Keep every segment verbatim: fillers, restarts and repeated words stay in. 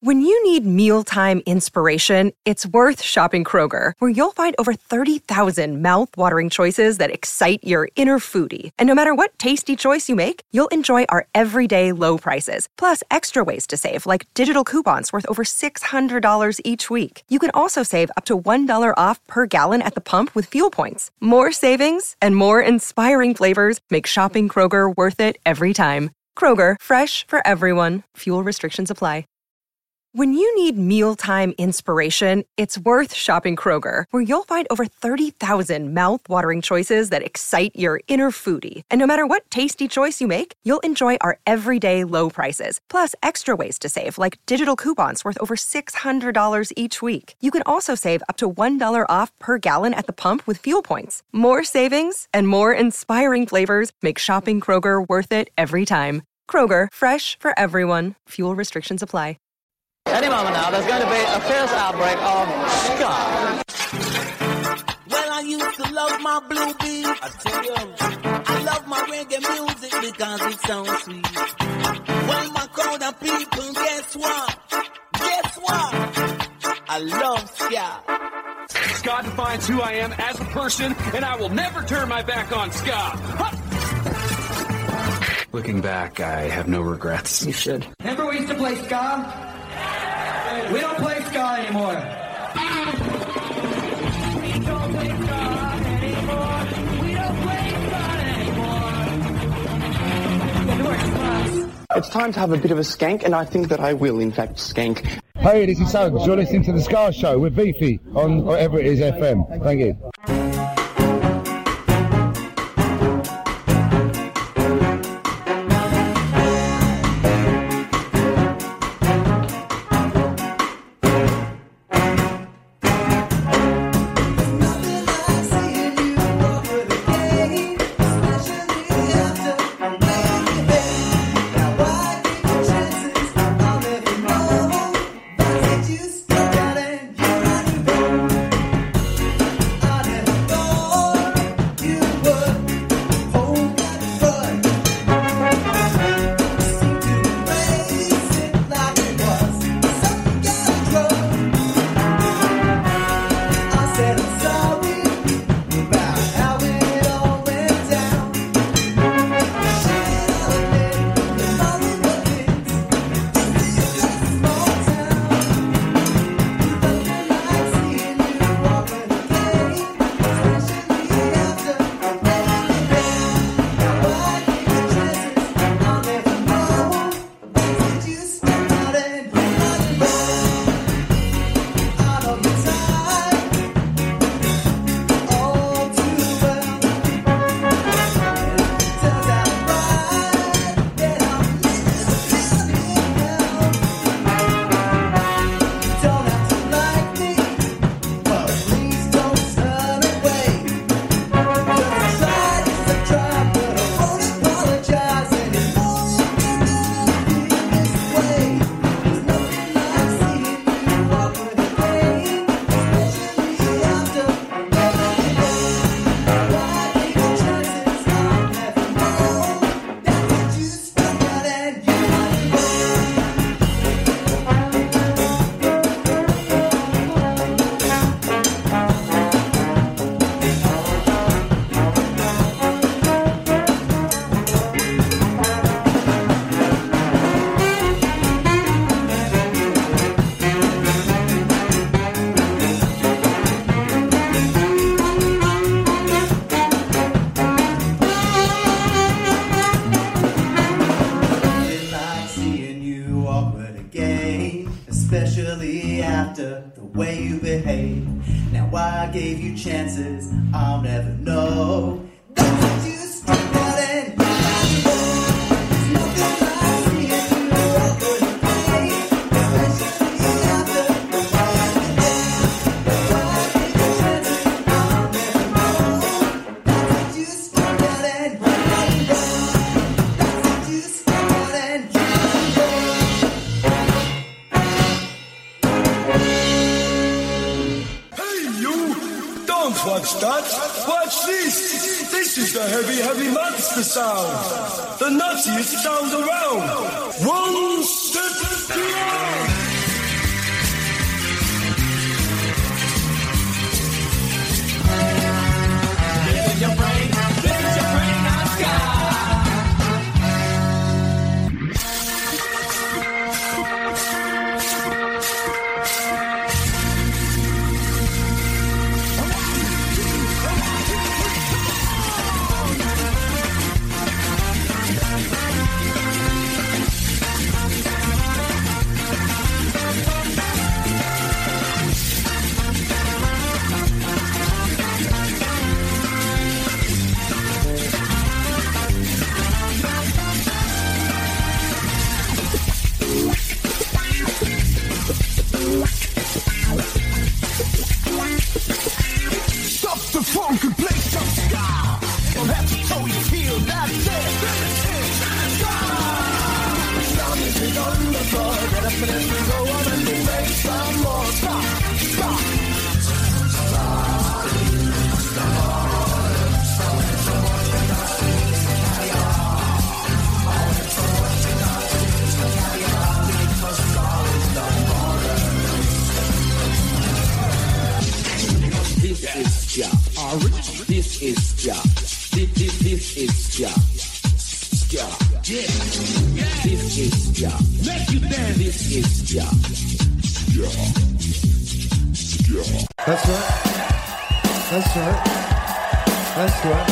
When you need mealtime inspiration, it's worth shopping Kroger, where you'll find over thirty thousand mouth-watering choices that excite your inner foodie. And no matter what tasty choice you make, you'll enjoy our everyday low prices, plus extra ways to save, like digital coupons worth over six hundred dollars each week. You can also save up to one dollar off per gallon at the pump with fuel points. More savings and more inspiring flavors make shopping Kroger worth it every time. Kroger, fresh for everyone. Fuel restrictions apply. When you need mealtime inspiration, it's worth shopping Kroger, where you'll find over thirty thousand mouth-watering choices that excite your inner foodie. And no matter what tasty choice you make, you'll enjoy our everyday low prices, plus extra ways to save, like digital coupons worth over six hundred dollars each week. You can also save up to one dollar off per gallon at the pump with fuel points. More savings and more inspiring flavors make shopping Kroger worth it every time. Kroger, fresh for everyone. Fuel restrictions apply. Any moment now, there's going to be a fierce outbreak of ska. Well, I used to love my blue beat. I tell you, I love my reggae music because it sounds sweet. Well, my crowd of people, guess what? Guess what? I love ska. Ska defines who I am as a person, and I will never turn my back on ska. Huh. Looking back, I have no regrets. You should. Remember we used to play ska? We don't play ska anymore. We don't play ska anymore. We don't play ska anymore. It's time to have a bit of a skank, and I think that I will, in fact, skank. Hey, this is Suggs. You're listening to The Ska Show with Beefy on whatever it is F M. Thank you. Chances I'll never know. Watch that. Watch this. This is the heavy, heavy monster sound. The nuttiest sound around. One step beyond. So why don't you make some more? Stop, stop. This is Ja. This is Ja. This, this, this is Ja. Ja. Yeah. This is Ja. Let you dance. This is Ja. Ja. Ja. That's right. That's right. That's right.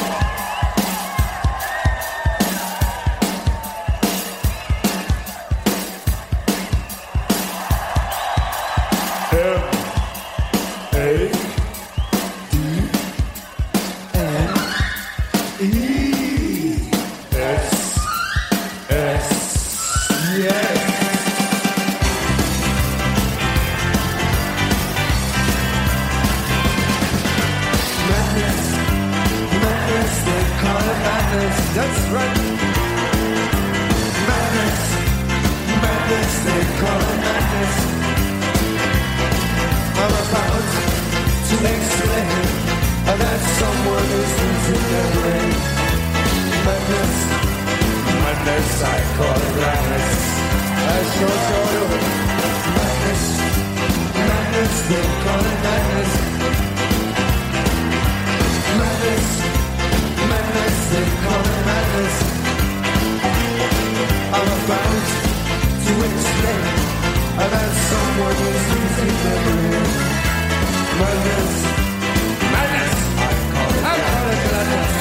That's right. Madness, madness, they call it madness. I'm about to explain that someone is losing their brain. Madness, madness, I call it madness. I sure sure do. Madness, madness, they call it madness. Madness. Madness, they call it madness. I'm about to explain that someone is losing their brain. Madness, madness, I call it madness.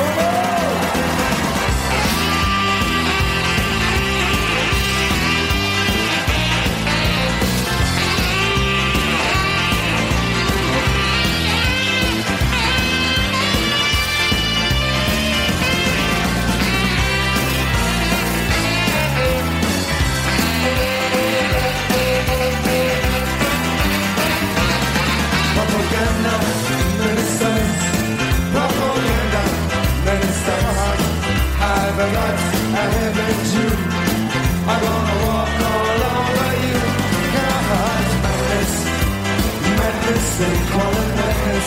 Propaganda, ministers, propaganda, ministers. I've got a heaven Jew. I'm gonna walk all over you. God, madness, madness, they call it madness.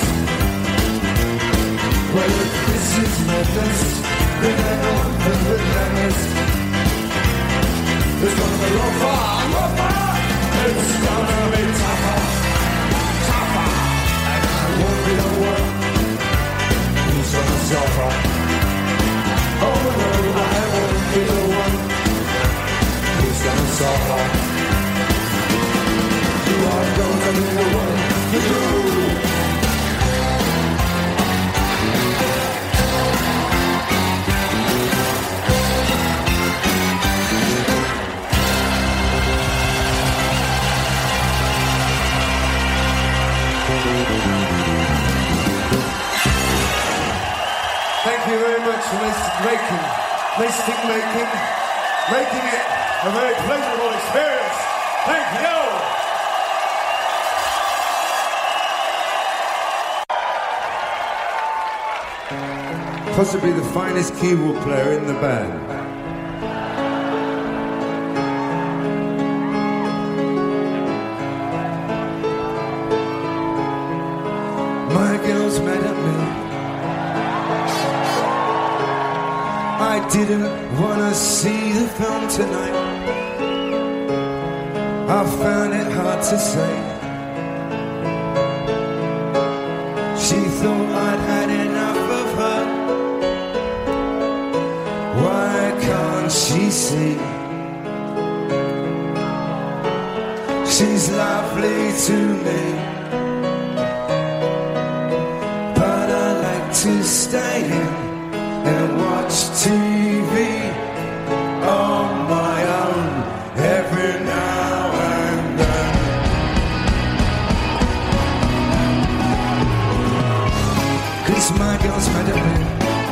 Well, if this is madness, then I know that with madness, it's gonna be rougher, rougher. It's gonna be tougher. Won't be the one who's gonna suffer. Oh no, I won't be the one who's gonna suffer. You are gonna be the one to do. Thank you very much for making, mystic making, making it a very pleasurable experience. Thank you. Possibly the finest keyboard player in the band. My girl's mad at me. I didn't wanna see the film tonight. I found it hard to say. She thought I'd had enough of her. Why can't she see? She's lovely to me, but I like to stay in and watch T V on my own every now and then. Cause my girl's mad at me.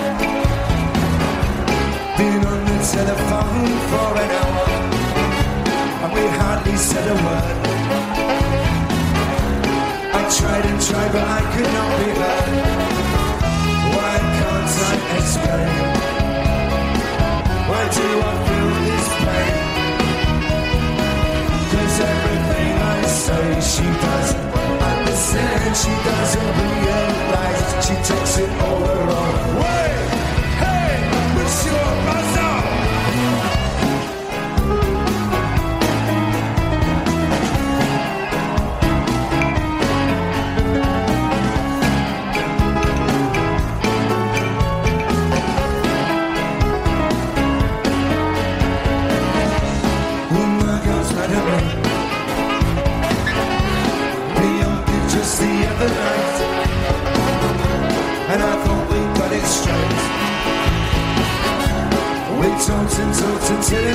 Been on the telephone for an hour and we hardly said a word. I tried and tried but I could not be heard. Why can't I explain? Why do I feel this pain? Cause every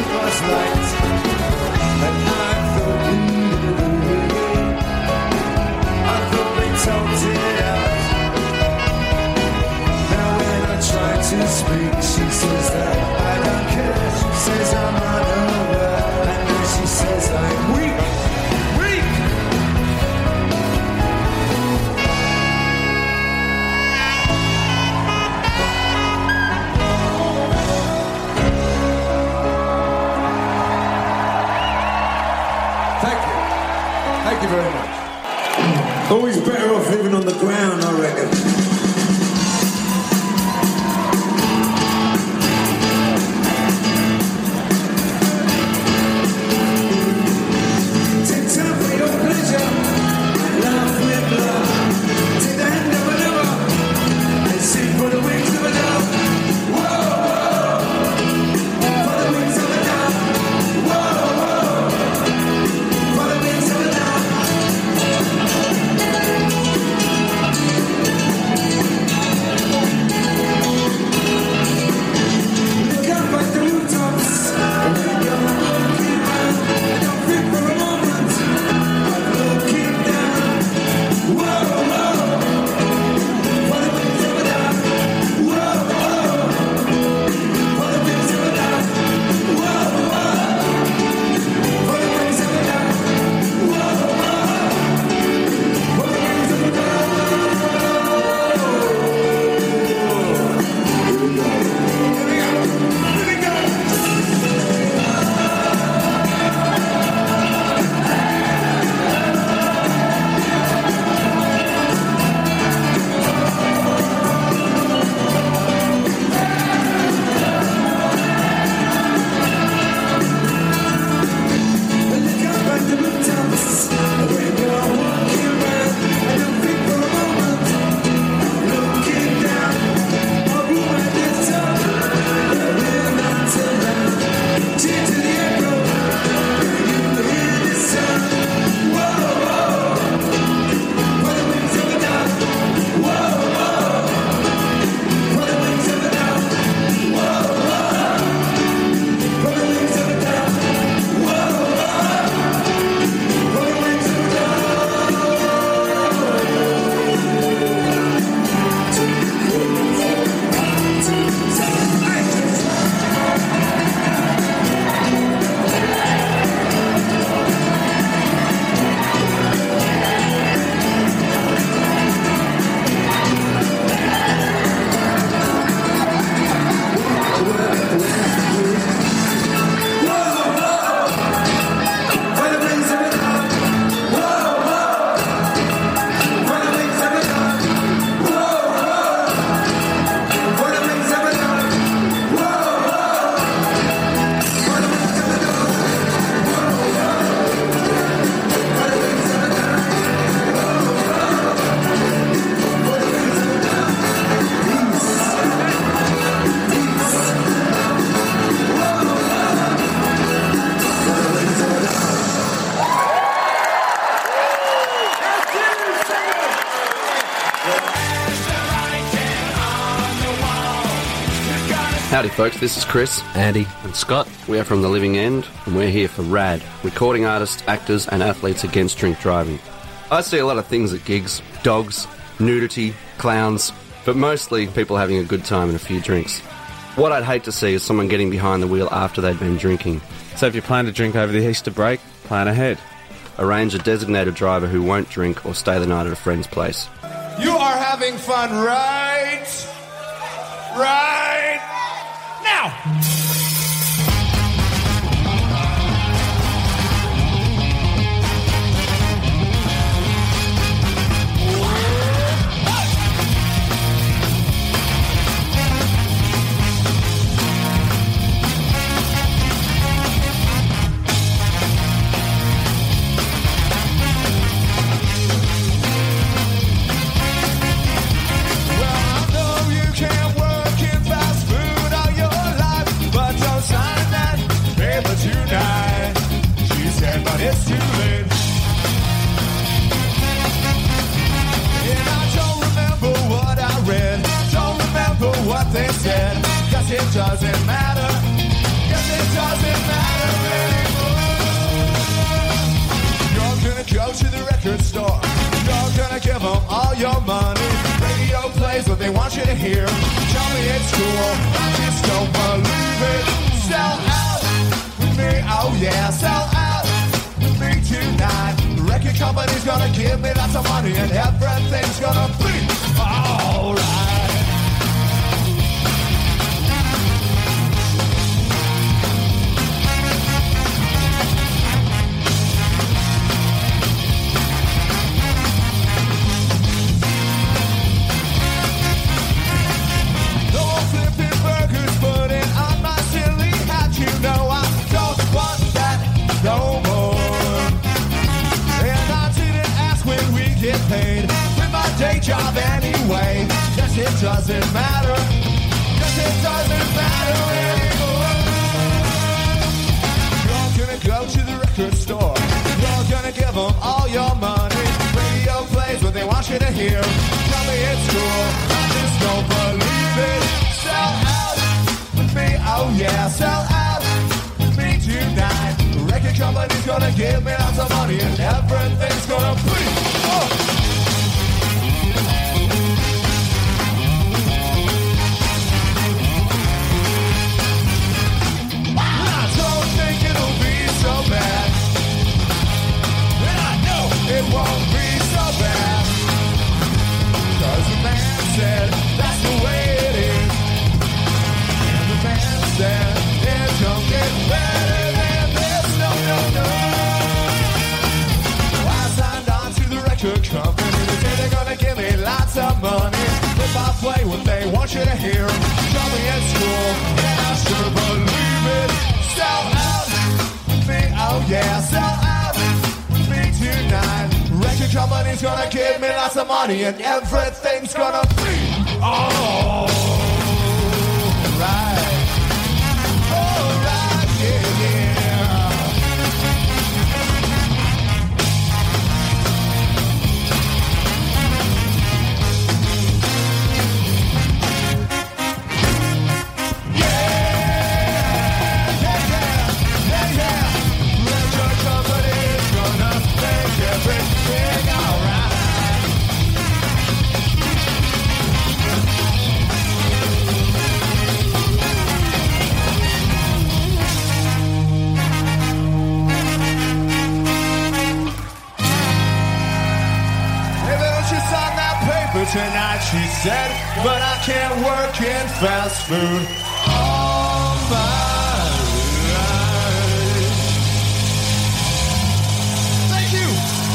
was light, and I thought, I thought we talked it out. Now when I try to speak, she says that I don't care. She says I'm unaware, and then she says I'm weak, weak. Thank you. Thank you very much. Always better off living on the ground, I reckon. Take time for your pleasure, laugh with love. Take the hand of another and sing for the wings of a dove. Whoa, whoa, for the wings of a dove. Whoa, whoa, for the wings of a dove. Look up at the rooftops when you're walking around. Don't think for a moment of looking down. Whoa, whoa, for the wings of a dove. Whoa, whoa, for the wings of a dove. Whoa, whoa, for the wings of a dove. Whoa, whoa, for the wings of a dove. Here we go. Here we go. Here we go. Look up at the rooftops when you're walking around. I don't think for a moment of looking down. Or who at the top, the real mountain down. Cheer to the echo when you hear the sound. Whoa, whoa, for the wings of a dove. Whoa, whoa, for the wings of a dove. Whoa, whoa, for the wings of a dove. Whoa, whoa, for the wings of a for the wings of a dove. Whoa, whoa, for the wings of a dove. Whoa, whoa, for the wings of a dove. Whoa, whoa, for the wings of a dove. Whoa, whoa, for the wings of a dove. Whoa, whoa, for the wings of a dove. Peace, peace. Whoa, whoa, for the wings of a dove. Howdy folks, this is Chris, Andy and Scott. We are from The Living End and we're here for RAD, recording artists, actors and athletes against drink driving. I see a lot of things at gigs, dogs, nudity, clowns, but mostly people having a good time and a few drinks. What I'd hate to see is someone getting behind the wheel after they'd been drinking. So if you plan to drink over the Easter break, plan ahead. Arrange a designated driver who won't drink or stay the night at a friend's place. You are having fun, right? Right now. What they said, 'cause it doesn't matter, 'cause it doesn't matter anymore. You're gonna go to the record store. You're gonna give them all your money. Radio plays what they want you to hear. Tell me it's cool, I just don't believe it. Sell out with me, oh yeah, sell out with me tonight. The record company's gonna give me lots of money and everything's gonna be alright. No more. And I didn't ask when we get paid with my day job anyway. Guess it doesn't matter. Guess it doesn't matter anymore. You're gonna go to the record store. You're gonna give them all your money. Radio plays what they want you to hear. Tell me it's cool, I just don't believe it. Sell out with me, oh yeah, sell out with me tonight. Record company's gonna give me lots of money and everything's gonna be oh. I don't think it'll be so bad, and I know it won't be so bad, 'cause the man said that's the way it is, and the man said it don't get better. Company, they say they're gonna give me lots of money if I play what they want you to hear. Tell me it's cool, and I sure believe it. Sell out with me, oh yeah, sell out with me tonight. Record company's gonna give me lots of money, and everything's gonna be alright. Alright, yeah, yeah. Tonight she said, but I can't work in fast food all my life. Thank you.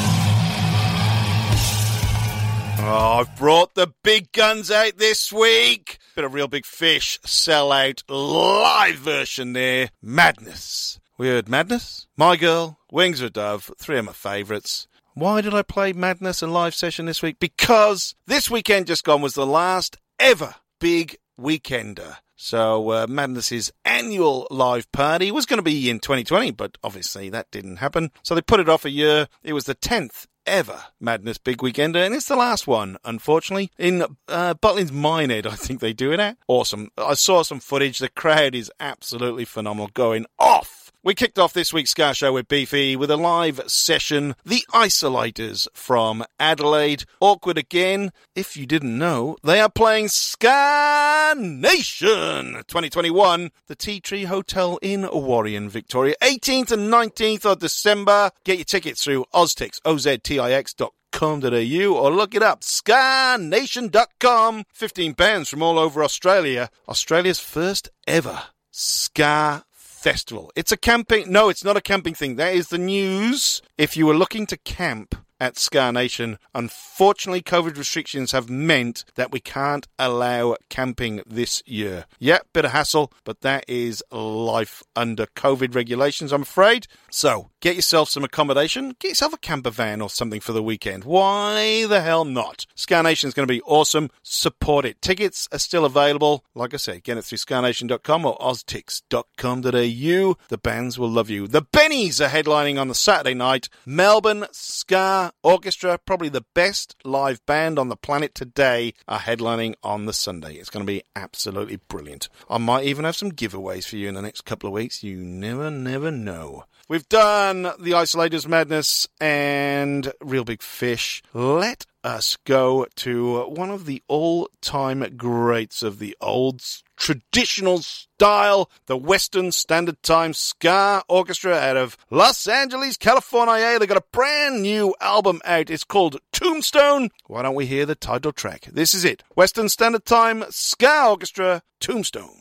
Oh, I've brought the big guns out this week. Bit of Real Big Fish sellout live version there. Madness. We heard Madness, My Girl, Wings of a Dove, three of my favourites. Why did I play Madness and live session this week? Because this weekend just gone was the last ever big weekender. So uh, Madness's annual live party was going to be in twenty twenty, but obviously that didn't happen. So they put it off a year. It was the tenth ever Madness Big Weekender, and it's the last one, unfortunately. In uh, Butlins Minehead, I think they do it at. Awesome. I saw some footage. The crowd is absolutely phenomenal, going off. We kicked off this week's Ska Show with Beefy with a live session. The Isolators from Adelaide. Awkward again. If you didn't know, they are playing Ska Nation twenty twenty-one. The Tea Tree Hotel in Warrion, Victoria. eighteenth and nineteenth of December. Get your tickets through Oztix, O Z T I X dot com dot a u or look it up, ska nation dot com. fifteen bands from all over Australia. Australia's first ever Ska Festival. It's a camping... No, it's not a camping thing. That is the news. If you were looking to camp at Ska Nation, unfortunately, COVID restrictions have meant that we can't allow camping this year. Yeah, bit of hassle, but that is life under COVID regulations, I'm afraid. So, get yourself some accommodation. Get yourself a camper van or something for the weekend. Why the hell not? Ska Nation is going to be awesome. Support it. Tickets are still available. Like I said, get it through ska nation dot com or oztix dot com dot a u. The bands will love you. The Bennies are headlining on the Saturday night. Melbourne Ska Ska Orchestra, probably the best live band on the planet today, are headlining on the Sunday. It's going to be absolutely brilliant. I might even have some giveaways for you in the next couple of weeks. You never, never know. We've done The Isolators Madness and Real Big Fish. Let us go to one of the all-time greats of the old traditional style, the Western Standard Time Ska Orchestra out of Los Angeles, California. They got a brand new album out. It's called Tombstone. Why don't we hear the title track? This is it. Western Standard Time Ska Orchestra, Tombstone.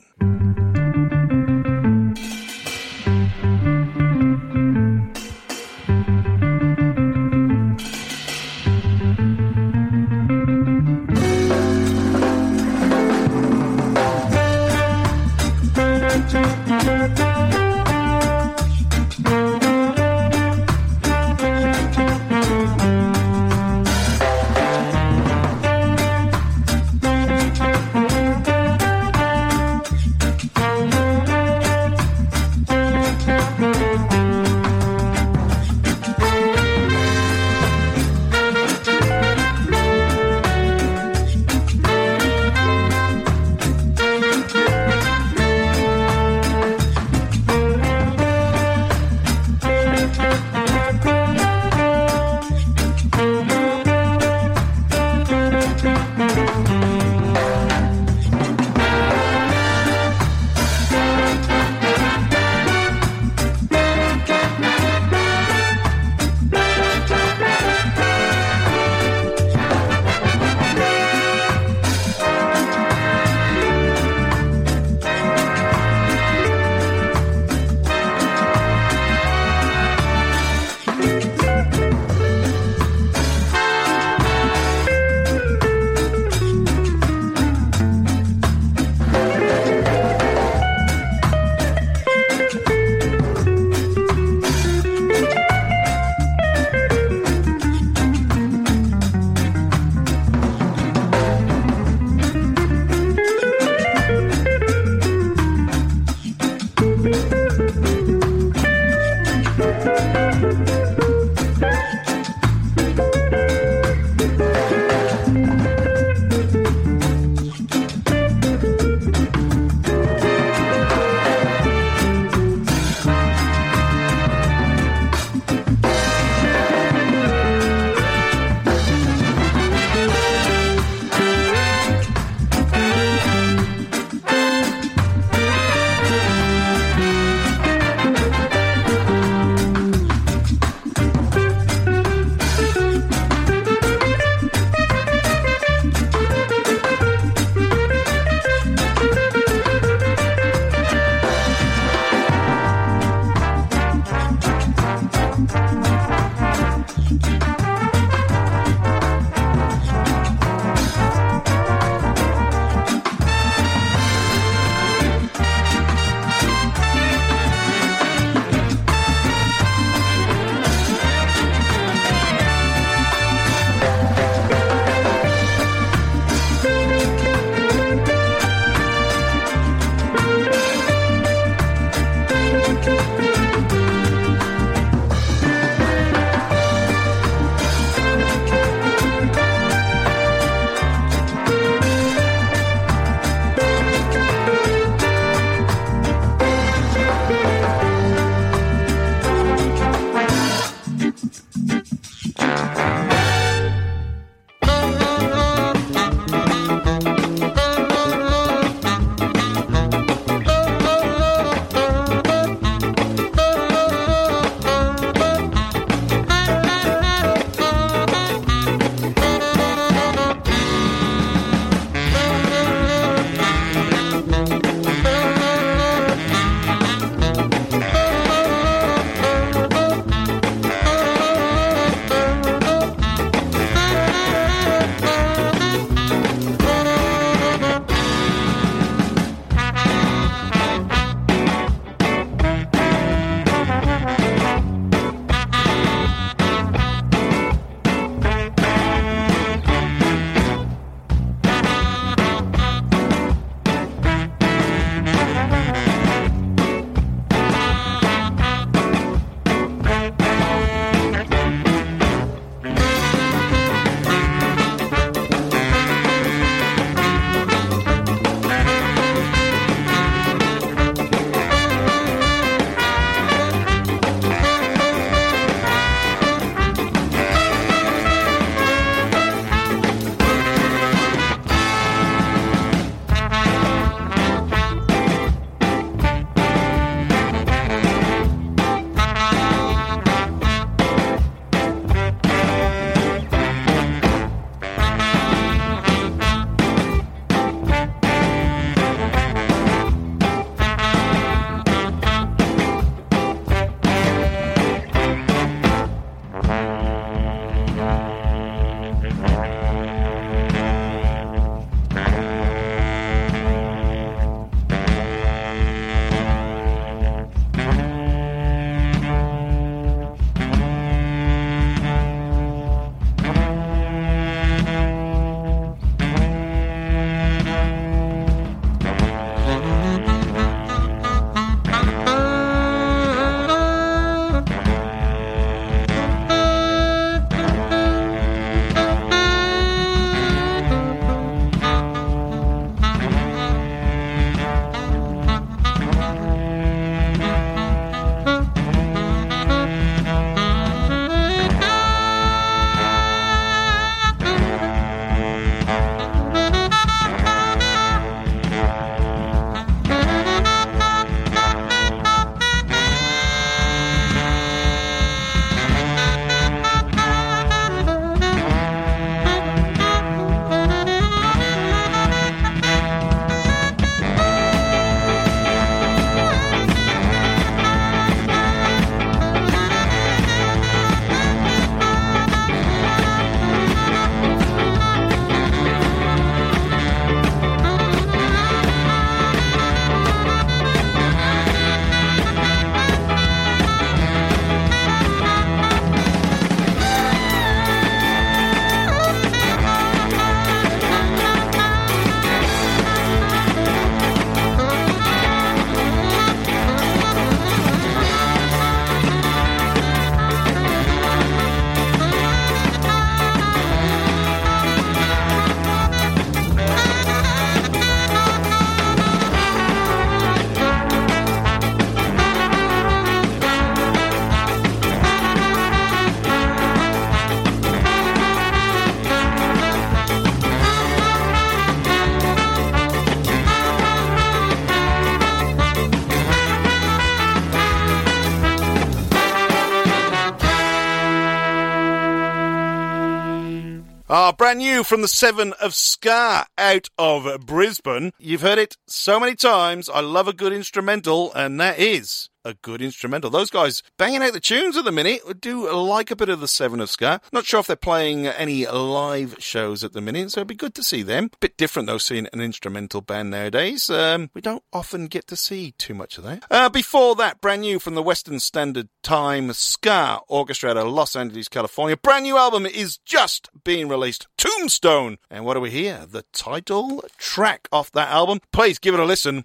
Ah, brand new from the Seven of Ska out of Brisbane. You've heard it so many times. I love a good instrumental, and that is a good instrumental. Those guys banging out the tunes at the minute. Do like a bit of the Seven of Ska. Not sure if they're playing any live shows at the minute, so it'd be good to see them. Bit different though, seeing an instrumental band nowadays. Um, we don't often get to see too much of that. Uh, before that, brand new from the Western Standard Time Ska Orchestra out of Los Angeles, California. Brand new album is just being released. Tombstone. And what do we hear? The title track off that album. Please give it a listen.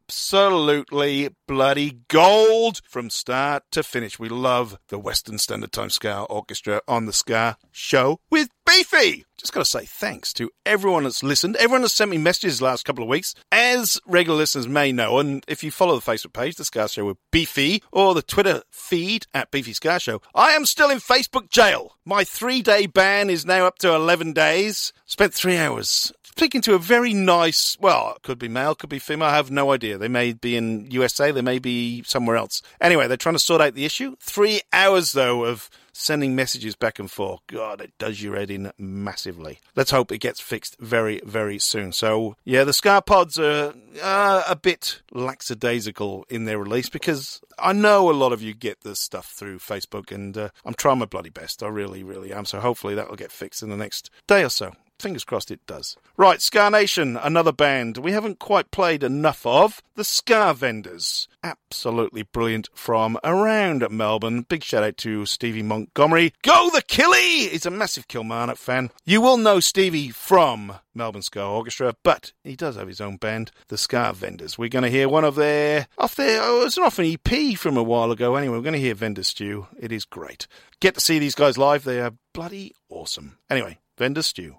Absolutely bloody gold from start to finish. We love the Western Standard Time Ska Orchestra on the Ska Show with Beefy. Just got to say thanks to everyone that's listened, everyone that's sent me messages the last couple of weeks. As regular listeners may know, and if you follow the Facebook page, the Ska Show with Beefy, or the Twitter feed at Beefy Ska Show, I am still in Facebook jail. My three-day ban is now up to eleven days. Spent three hours speaking to a very nice, well, could be male, could be female, I have no idea. They may be in U S A, they may be somewhere else. Anyway, they're trying to sort out the issue. Three hours, though, of sending messages back and forth. God, it does your head in massively. Let's hope it gets fixed very, very soon. So, yeah, the Ska Pods are uh, a bit lackadaisical in their release because I know a lot of you get this stuff through Facebook, and uh, I'm trying my bloody best. I really, really am. So hopefully that will get fixed in the next day or so. Fingers crossed it does. Right, Ska Nation, another band we haven't quite played enough of. The Ska Vendors. Absolutely brilliant from around Melbourne. Big shout out to Stevie Montgomery. Go the Killie! He's a massive Kilmarnock fan. You will know Stevie from Melbourne Ska Orchestra, but he does have his own band, the Ska Vendors. We're going to hear one of their, off their, oh, it's off an E P from a while ago. Anyway, we're going to hear Vendor Stew. It is great. Get to see these guys live. They are bloody awesome. Anyway, Vendor Stew.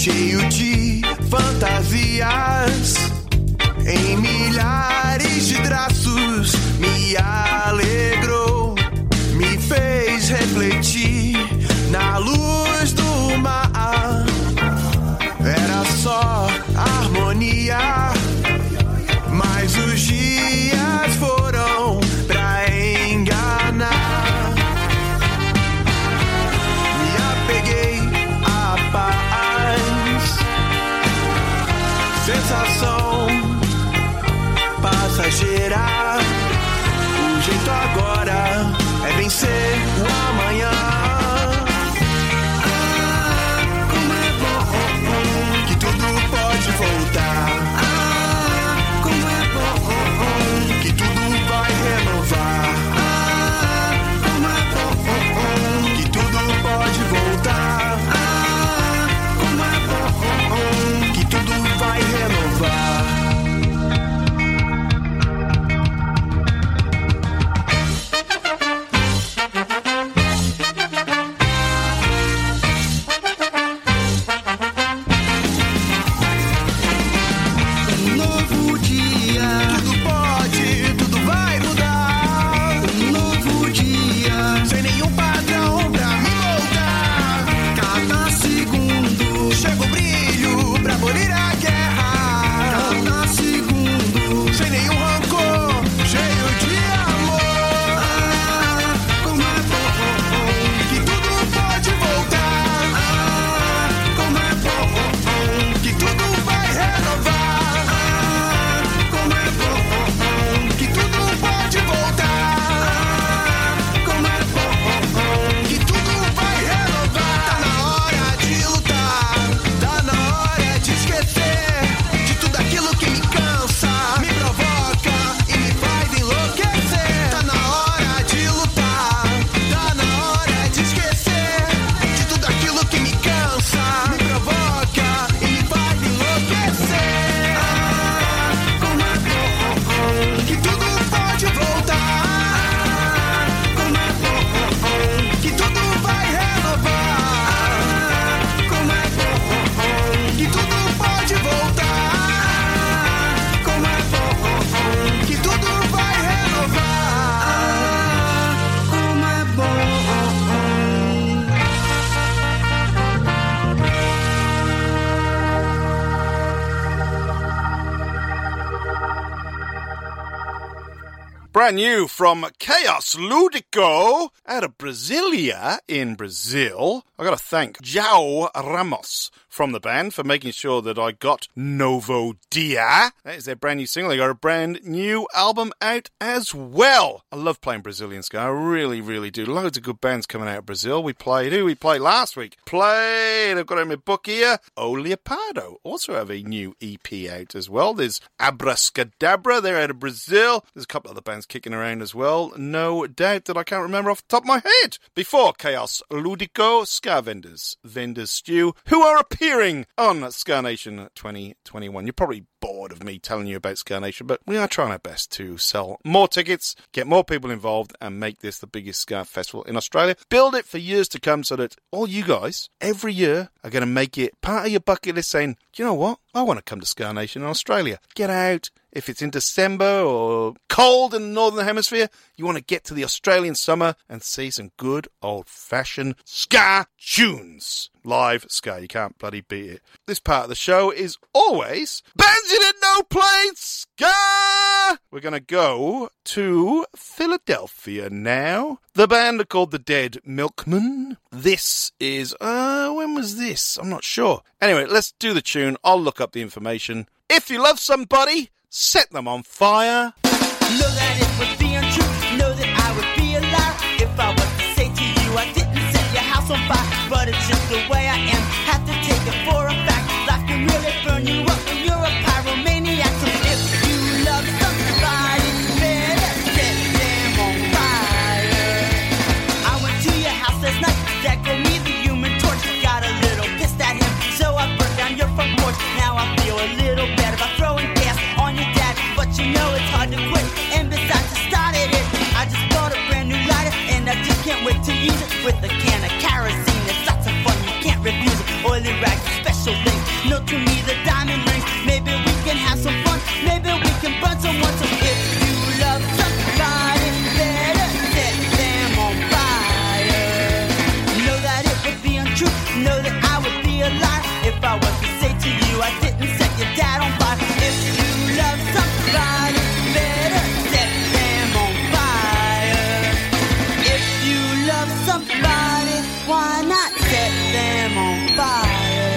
cheio de fantasias, em milhares de traços, me alegrou, me fez refletir na luz do mar. Era só harmonia, mas os dias foram pra enganar. Me apeguei à paz, sensação passageira. O jeito agora é vencer o amanhã. Ah, como é bom que tudo pode voltar. Ah, como é bom que tudo vai renovar. Ah, como é bom que tudo pode voltar. Ah, como é bom que tudo vai renovar. Brand new from Chaos Ludico out of Brasilia in Brazil. I got to thank João Ramos from the band for making sure that I got Novo Dia. That is their brand new single. They got a brand new album out as well. I love playing Brazilian ska. I really, really do. Loads of good bands coming out of Brazil. We played, who we played last week? Played, I've got it in my book here, O Leopardo. Also have a new E P out as well. There's Abracadabra, they're out of Brazil. There's a couple other bands kicking around as well. No doubt that I can't remember off the top of my head. Before Chaos Ludico, Ska Vendors, Vendors Stew, who are appearing on Ska Nation twenty twenty-one. You're probably bored of me telling you about Ska Nation, but we are trying our best to sell more tickets, get more people involved, and make this the biggest ska festival in Australia. Build it for years to come so that all you guys, every year, are going to make it part of your bucket list saying, do you know what? I want to come to Ska Nation in Australia. Get out. If it's in December or cold in the Northern Hemisphere, you want to get to the Australian summer and see some good old-fashioned ska tunes. Live ska, you can't bloody beat it. This part of the show is always bands you didn't know played ska! We're going to go to Philadelphia now. The band are called The Dead Milkmen. This is, uh, when was this? I'm not sure. Anyway, let's do the tune. I'll look up the information. If you love somebody, set them on fire. Know that it would be untrue. Know that I would be a liar if I was to say to you I didn't set your house on fire. But it's just the way I am. Have to take it for a fact. Life can really burn you up when you're a pyromaniac. So if you love somebody, better set them on fire. I went to your house last night. That girl needs the human torch. Got a little pissed at him, so I burnt down your front porch. Now I feel a little better by throwing gas on your dad. But you know it's hard to quit. And besides, I started it. I just bought a brand new lighter, and I just can't wait to use it with a can of kerosene. It's lots of fun, you can't refuse it. Oily rags, special things have some fun. Maybe we can burn someone. So if you love somebody, better set them on fire. Know that it would be untrue. Know that I would be a liar if I was to say to you I didn't set your dad on fire. If you love somebody, better set them on fire. If you love somebody, why not set them on fire?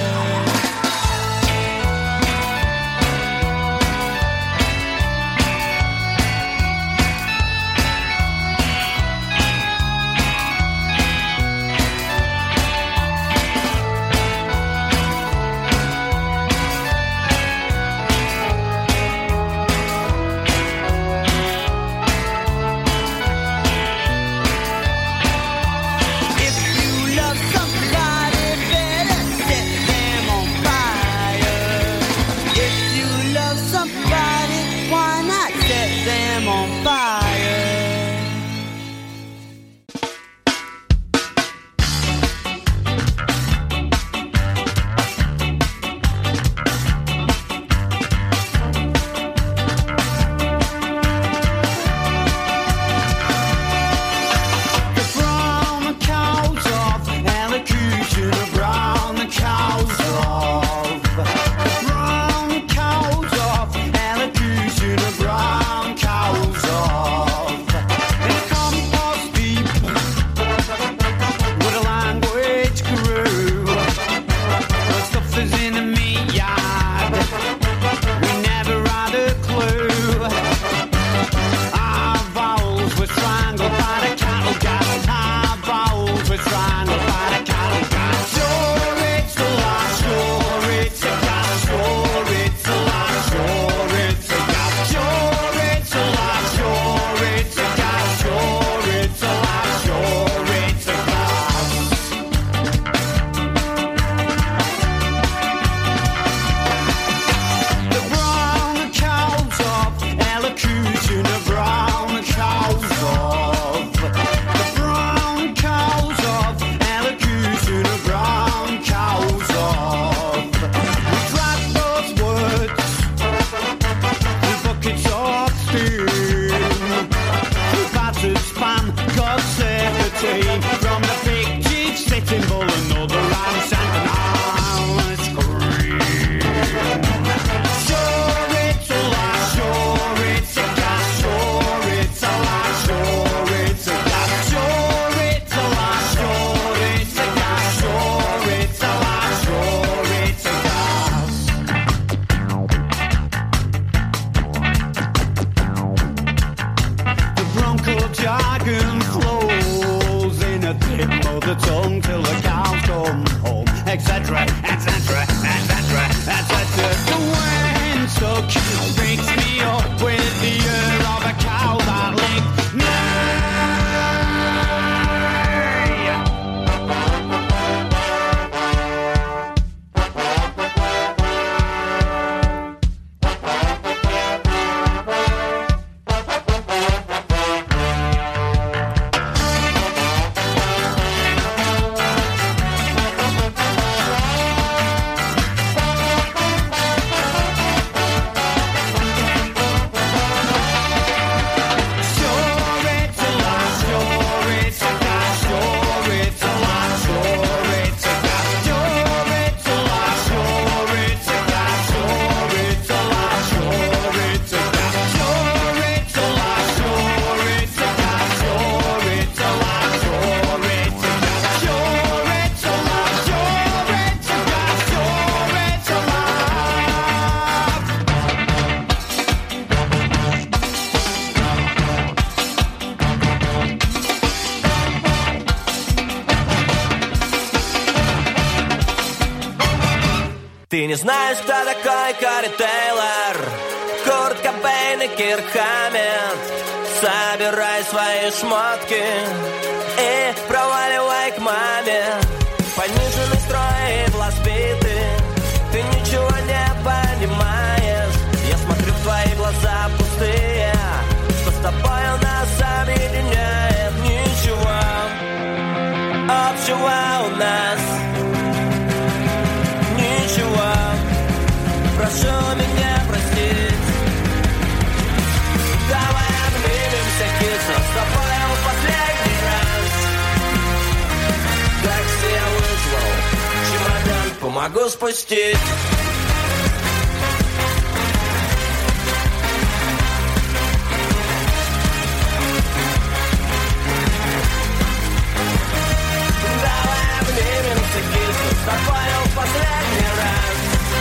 Ты не знаешь, кто такой Кори Тейлор, Курт Кобейн и Кирк Хаммет. Собирай свои шмотки и проваливай к маме. Пониженный строй и власпиты, ты ничего не понимаешь. Я смотрю в твои глаза пустые, что с тобой у нас объединяет. Ничего общего у нас. Прошу меня простить. помогу спустить. Давай обнимемся, киснем с тобой в последний раз.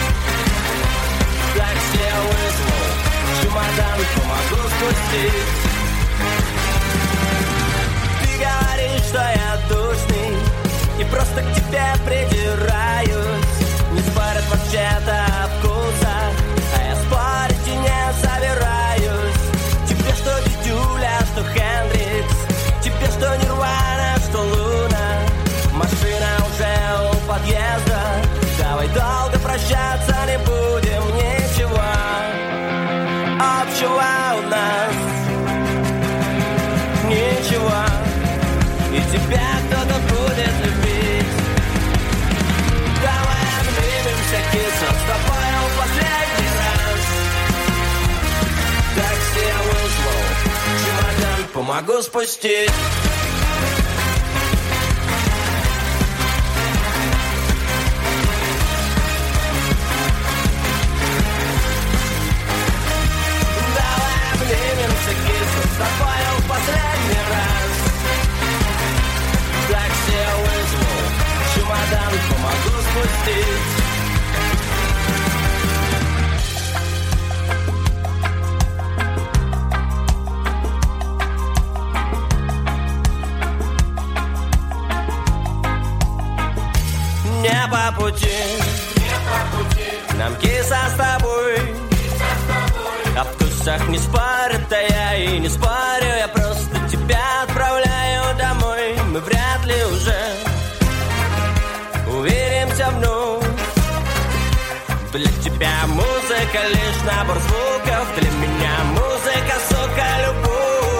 Такси я вызвал, чемодан помогу спустить. Ты говоришь, что я душный и просто к тебе придираюсь. Не спорят вообще-то о вкусах, а я спорить и не собираюсь. Тебе что Дидюля, что Хендрикс, тебе что Нирвана, что Луна. Машина уже у подъезда, давай долго прощаться не будем. Ничего общего у нас, ничего, и тебя кто-то будет любить. Давай обнимемся, киса, с тобой в последний раз. Такси я вызвал, чемодан помогу спустить. Давай обнимемся, киса, с тобой в последний раз. Такси я вызвал, чемодан помогу спустить. Не по пути, не по пути нам, киса, с тобой. О вкусах не спорят, а я и не спорю. Я просто тебя отправляю домой. Мы вряд ли уже увидимся вновь. Для тебя музыка лишь набор звуков, для меня музыка, сука, любовь.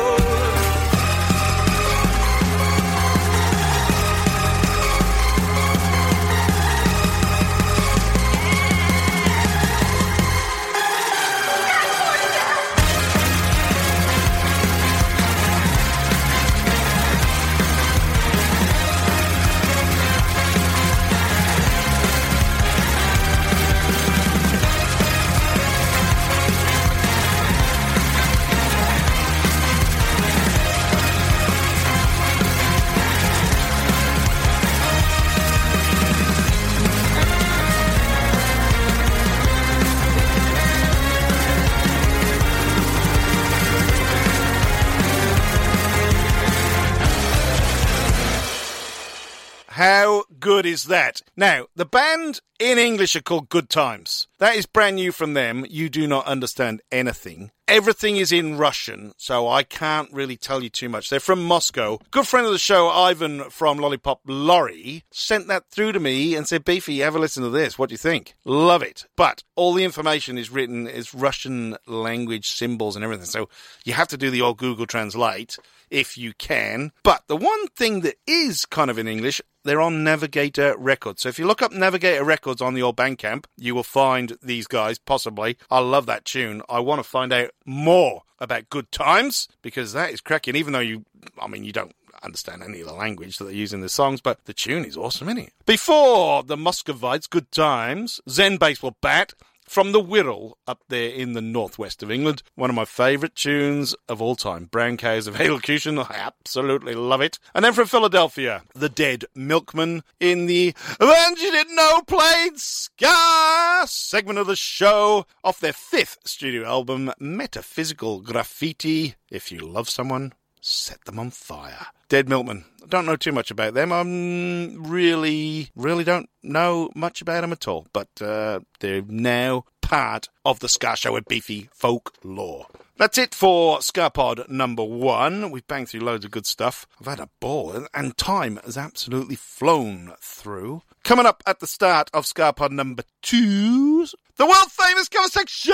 How good is that? Now, the band in English are called Good Times. That is brand new from them. You do not understand anything. Everything is in Russian, so I can't really tell you too much. They're from Moscow. Good friend of the show, Ivan from Lollipop Lorry, sent that through to me and said, Beefy, have a listen to this. What do you think? Love it. But all the information is written is Russian language symbols and everything, so you have to do the old Google Translate if you can. But the one thing that is kind of in English, they're on Navigator Records. So if you look up Navigator Records on the old Bandcamp, you will find these guys, possibly. I love that tune. I want to find out more about Good Times, because that is cracking, even though you, I mean, you don't understand any of the language that they use in the songs, but the tune is awesome, isn't it? Before the Muscovites, Good Times, Zen Baseball Bat, from the Wirral up there in the northwest of England. One of my favourite tunes of all time. Brown Cows of Elocution. I absolutely love it. And then from Philadelphia, The Dead Milkmen in the And You Didn't Know Played Ska segment of the show off their fifth studio album, Metaphysical Graffiti. If you love someone, set them on fire. Dead Milkmen. I don't know too much about them. I really, really don't know much about them at all. But uh, they're now part of the Ska Show with Beefy Folklore. That's it for Ska Pod number one. We've banged through loads of good stuff. I've had a ball, and time has absolutely flown through. Coming up at the start of Ska Pod number two, the world-famous cover section!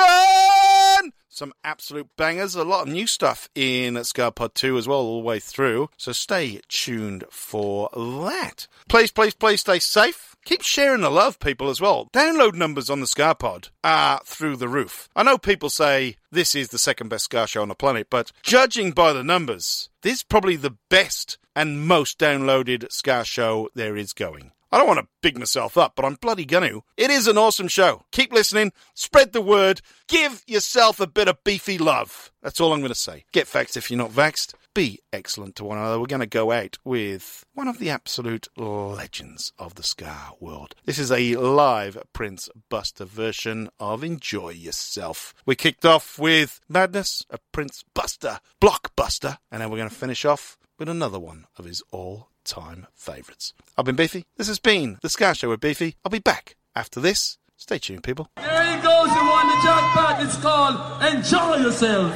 Some absolute bangers, a lot of new stuff in Ska Pod two as well, all the way through. So stay tuned for that. Please, please, please stay safe. Keep sharing the love, people, as well. Download numbers on the Ska Pod are through the roof. I know people say this is the second best Ska show on the planet, but judging by the numbers, this is probably the best and most downloaded Ska show there is going. I don't want to big myself up, but I'm bloody gonna. It is an awesome show. Keep listening, spread the word, give yourself a bit of beefy love. That's all I'm going to say. Get vaxxed if you're not vaxxed. Be excellent to one another. We're going to go out with one of the absolute legends of the ska world. This is a live Prince Buster version of Enjoy Yourself. We kicked off with Madness, a Prince Buster blockbuster, and then we're going to finish off with another one of his all-time favourites. I've been Beefy. This has been The Ska Show with Beefy. I'll be back after this. Stay tuned, people. There he goes, who won the jackpot. It's called Enjoy Yourself.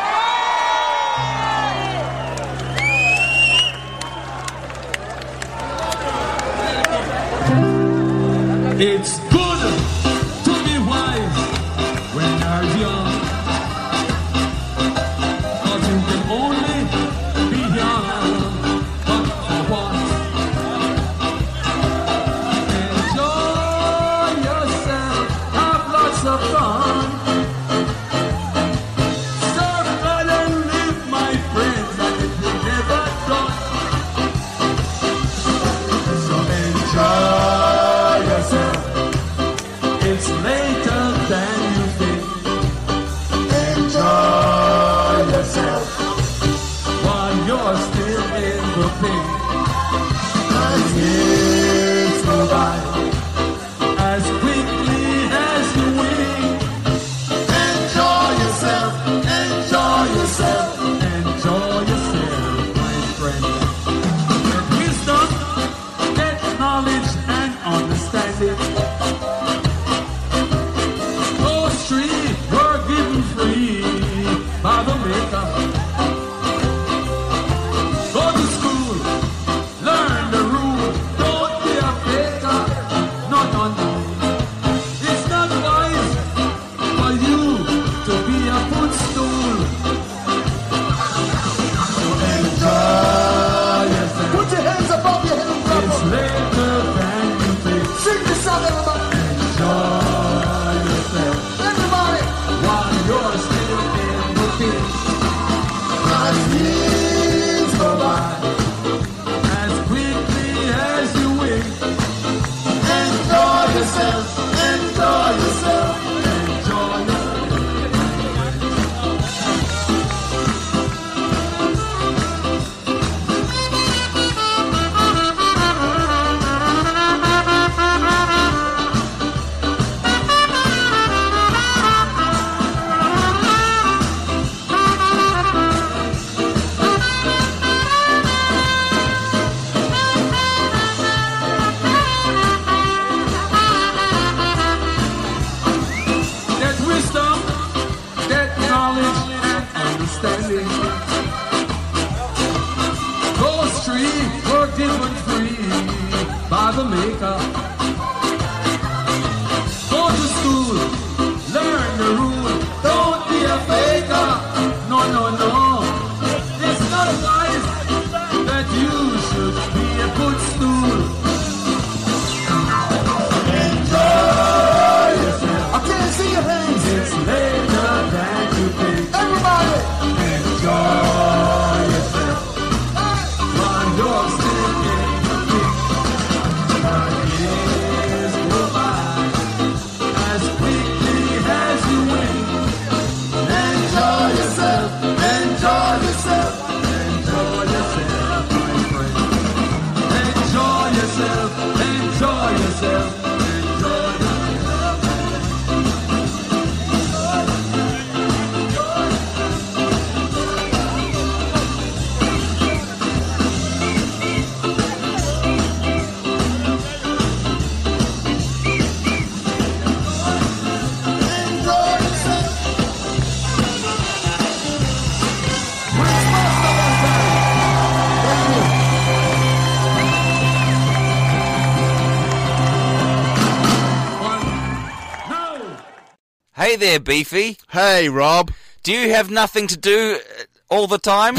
It's good to be wise when you're young, 'cause you can only be young, but for once. Enjoy yourself, have lots of fun, surf right and live, my friends, and if you never done, so enjoy yourself. It's later than you think. Enjoy yourself while you're still in the pink. As years go by, as quickly as you wink. Enjoy yourself, enjoy yourself, enjoy yourself, my friend. Get wisdom, get knowledge and understanding. Were given free by the maker. Go to school, learn the rule, don't be a faker. No, no, no. It's not wise for you to be a footstool. So enjoy yourself. Put your hands above your head and clap. It's later than you think. Sing this song, everybody. Enjoy yourself. While you're still in the pit, as years go by, as quickly as you wink. Enjoy yourself, enjoy yourself, enjoy yourself. Those three were given free by the maker. Go to school, learn the rule, don't be a faker. No, no, no. It's not wise that you should be a good stool. Enjoy yourself. I can't see your hands. It's later than you think. Everybody, enjoy yourself while you're still in the pit. Our years go by as quickly as you wink. Enjoy yourself, enjoy yourself, enjoy yourself, my friend. Enjoy yourself, enjoy yourself, enjoy yourself. Hey there, Beefy. Hey, Rob. Do you have nothing to do all the time?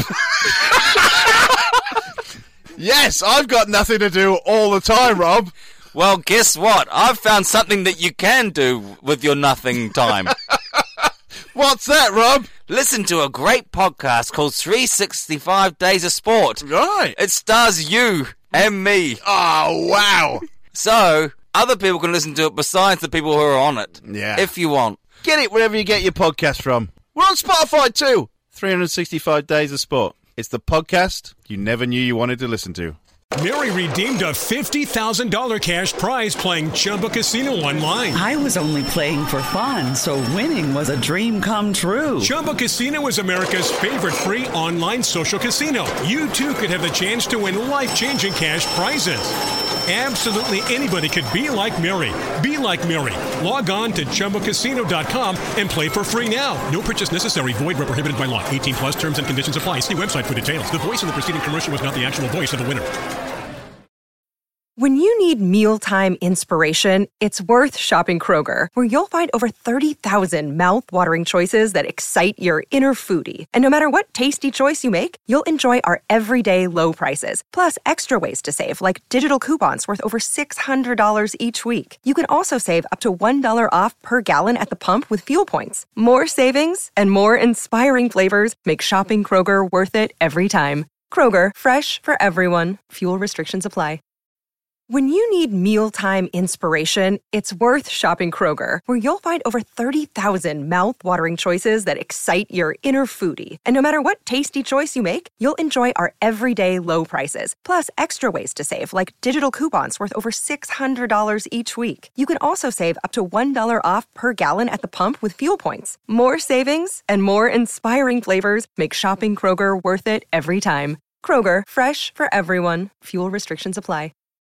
Yes, I've got nothing to do all the time, Rob. Well, guess what? I've found something that you can do with your nothing time. What's that, Rob? Listen to a great podcast called three sixty-five Days of Sport. Right. It stars you and me. Oh, wow. So, other people can listen to it besides the people who are on it. Yeah. If you want. Get it wherever you get your podcast from. We're on Spotify too. three hundred sixty-five Days of Sport. It's the podcast you never knew you wanted to listen to. Mary redeemed a fifty thousand dollars cash prize playing Chumba Casino online. I was only playing for fun, so winning was a dream come true. Chumba Casino is America's favorite free online social casino. You, too, could have the chance to win life-changing cash prizes. Absolutely anybody could be like Mary. Be like Mary. Log on to Chumba Casino dot com and play for free now. No purchase necessary. Void where prohibited by law. eighteen plus terms and conditions apply. See website for details. The voice in the preceding commercial was not the actual voice of the winner. When you need mealtime inspiration, it's worth shopping Kroger, where you'll find over thirty thousand mouth-watering choices that excite your inner foodie. And no matter what tasty choice you make, you'll enjoy our everyday low prices, plus extra ways to save, like digital coupons worth over six hundred dollars each week. You can also save up to one dollar off per gallon at the pump with fuel points. More savings and more inspiring flavors make shopping Kroger worth it every time. Kroger, fresh for everyone. Fuel restrictions apply. When you need mealtime inspiration, it's worth shopping Kroger, where you'll find over thirty thousand mouth-watering choices that excite your inner foodie. And no matter what tasty choice you make, you'll enjoy our everyday low prices, plus extra ways to save, like digital coupons worth over six hundred dollars each week. You can also save up to one dollar off per gallon at the pump with fuel points. More savings and more inspiring flavors make shopping Kroger worth it every time. Kroger, fresh for everyone. Fuel restrictions apply.